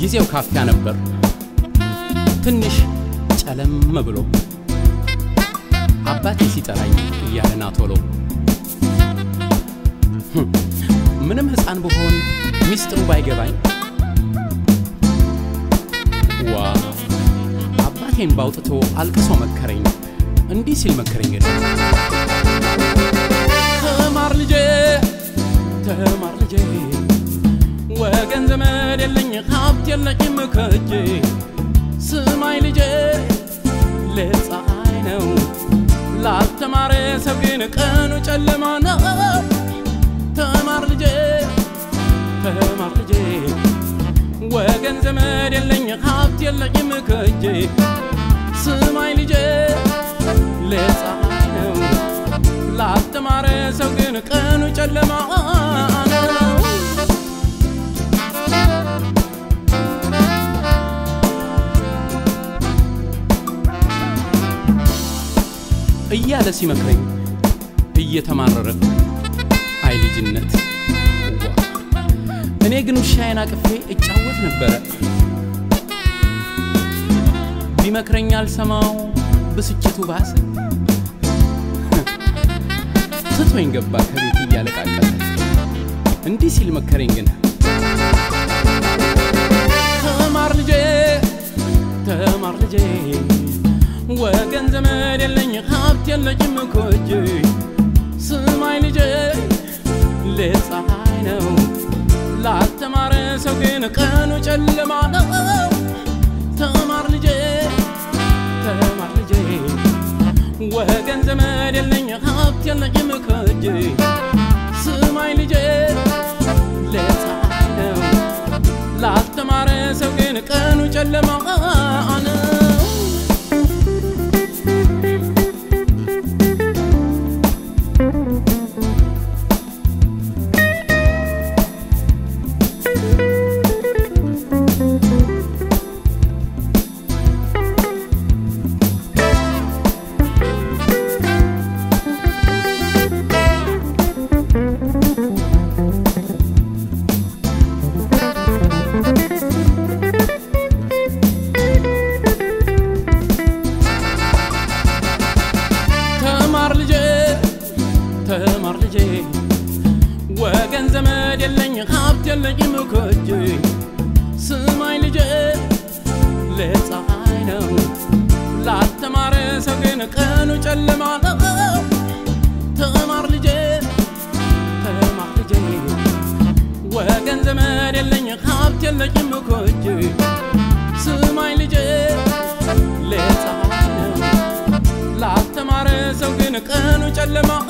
ጊዜው ካፊያ ነበር ትንሽ ጨለም ብሎ አባቴ ሲጠራኝ ያለና ቶሎ ምንም ህፃን በሆን ሚስጥሩ ባይገባኝ ዋ አባቴን ባውጥቶ አልቅሶ መከረኝ እንዲህ ሲል መከረኝ ተማር ልጄ ወገን ዘመድ የለኝ ሀብት የለኝም ከእጄ ስማይ ልጄ ለፀሐይ ነው ላልተማረ ሰው ግን ቀኑ ጨለማ ነው ተማር ልጄ ወገን ዘመድ የለኝ ሀብት የለኝም ከእጄ ስማይ ልጄ ለፀሐይ ነው ላልተማረ ሰው ግን ቀኑ ጨለማ ነው እያለ ሲመክረኝ እየተማረረ አይ ልጅነት እኔ ግን ሻይና ቅፌ እጫወት ነበር ቢመክረኝ አልሰማው ብስጭቱ ባሰ ትቶኝ ገባ ከቤት እያለቃቀለ እንዲህ ሲል መከረኝ ግን ተማር ልጄ ወገን ዘመድ የለኝ ሀብት የለኝም ከእጄ ስማይ ልጄ ለፀሐይ ነው ላልተማረ ሰው ግን ቀኑ ጨለማ ነው ተማር ልጄ ወገን ዘመድ የለኝ ሀብት የለኝም ከእጄ ስማይ ልጄ ለፀሐይ ነው ላልተማረ ሰው ግን ቀኑ ጨለማ ነው ተማር ልጄ ወገን ዘመድ የለኝ ሀብት የለኝም ከእጄ ስማይ ልጄ ለፀሐይ ነው ላልተማረ ሰው ግን ቀኑ ጨለማ ነው ተማር ልጄ ወገን ዘመድ የለኝ ሀብት የለኝም ከእጄ ስማይ ልጄ ለፀሐይ ነው ላልተማረ ሰው ግን ቀኑ ጨለማ